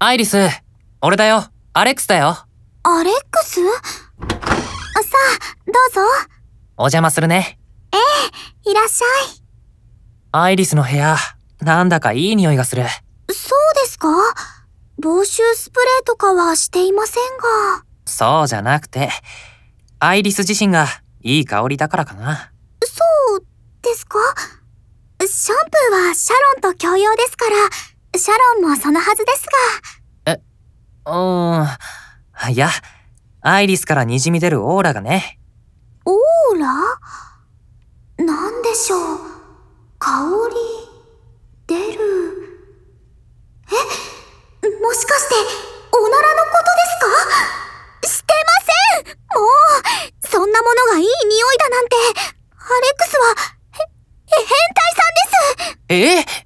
アイリス、俺だよ。アレックスだよ。 アレックス？さあ、どうぞ。 お邪魔するね。 いらっしゃい。 アイリスの部屋、なんだかいい匂いがする。 そうですか？防臭スプレーとかはしていませんが。 そうじゃなくて、アイリス自身がいい香りだからかな。 そうですか？シャンプーはシャロンと共用ですから、シャロンもそのはずですが。 いや、アイリスから滲み出るオーラがね。 オーラ？なんでしょう。香り出る。もしかしておならのことですか？してません。もうそんなものがいい匂いだなんて。アレックスは変態さんです。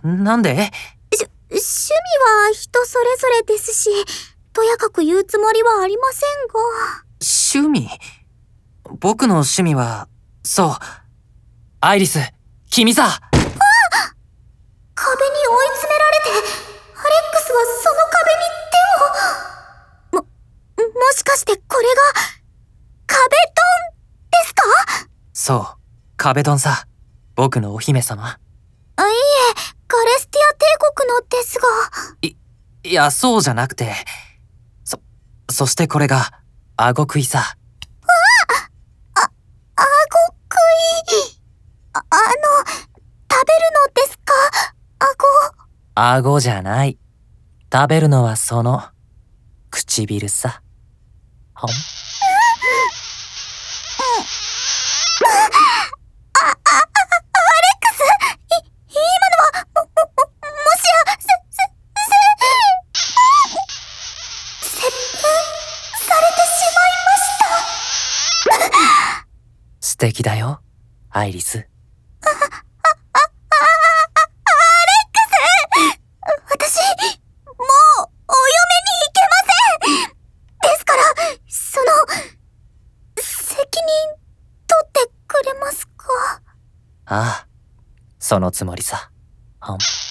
なんで？ 趣味は人それぞれですし、とやかく言うつもりはありませんが。 趣味？僕の趣味は、そう。アイリス、君さ。 壁に追い詰められて、アレックスはその壁に手を。もしかしてこれが、壁ドンですか？ そう、壁ドンさ。僕のお姫様。 いえ、ガレスティア帝国のですが。 いや、そうじゃなくて。そしてこれが、顎食いさ。 顎食い。食べるのですか？ 顎じゃない。食べるのはその、唇さ。ほん。素敵だよ、アイリス。 私、もう、お嫁に行けません。ですから、責任、取ってくれますか？ ああ、そのつもりさ。ほん。